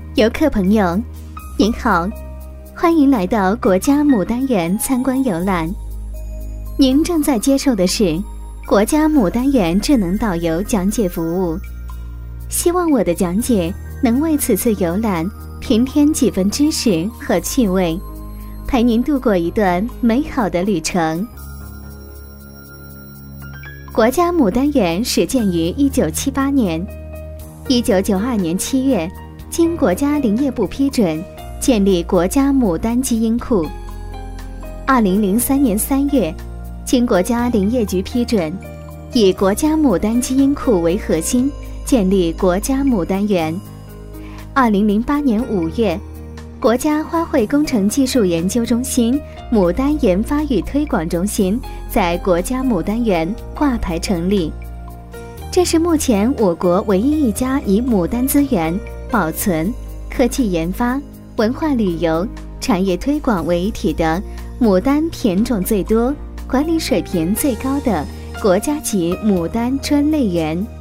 游客朋友，您好，欢迎来到国家牡丹园参观游览。您正在接受的是国家牡丹园智能导游讲解服务。希望我的讲解能为此次游览平添几分知识和趣味，陪您度过一段美好的旅程。国家牡丹园始建于1978年，1992年7月，经国家林业部批准，建立国家牡丹基因库。2003年3月，经国家林业局批准，以国家牡丹基因库为核心，建立国家牡丹园。2008年5月，国家花卉工程技术研究中心牡丹研发与推广中心在国家牡丹园挂牌成立。这是目前我国唯一一家以牡丹资源保存、科技研发、文化旅游、产业推广为一体的牡丹品种最多、管理水平最高的国家级牡丹专类园。